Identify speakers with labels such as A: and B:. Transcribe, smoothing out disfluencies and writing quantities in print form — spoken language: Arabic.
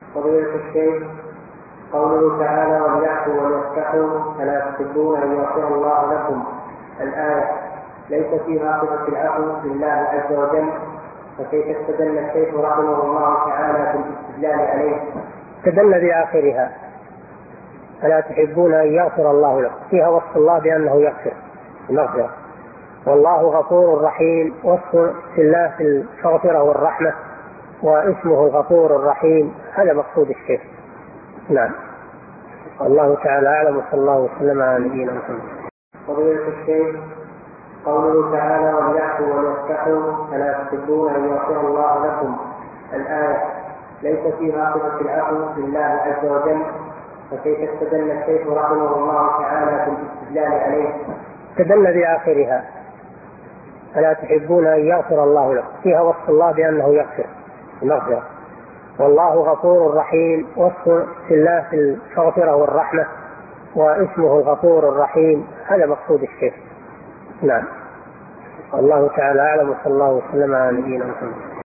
A: فضيلة الشيخ، قوله تعالى وليعفوا وليصفحوا ألا تحبون أن يغفر الله لكم، الآية ليس فيها صفة العفو لله عز وجل، فكيف استدل الشيخ رحمه الله تعالى بالاستدلال عليه؟
B: استدل بآخرها ألا تحبون أن يغفر الله لكم، فيها وصف الله بأنه يغفر المغفرة، والله غفور رحيم، وصف الله في المغفرة والرحمة واسمه الغفور الرحيم، هذا مقصود الشيخ. نعم، الله تعالى أعلم، وصلى الله وسلم على نبينا محمد.
A: فضيلة الشيخ، قوله تعالى وليعفوا وليصفحوا ألا تحبون أن يغفر الله لكم، الآية ليس فيها صفة العفو لله عز وجل، فكيف استدل الشيخ رحمه الله تعالى بالاستدلال عليه؟
B: استدل بآخرها ألا تحبون أن يغفر الله لكم، فيها وصف الله بأنه يغفر المغفرة، والله غفور رحيم، وصف الله في المغفرة والرحمة واسمه الغفور الرحيم، هذا مقصود الشيخ. نعم، الله تعالى أعلم، وصلى الله وسلم على نبينا محمد.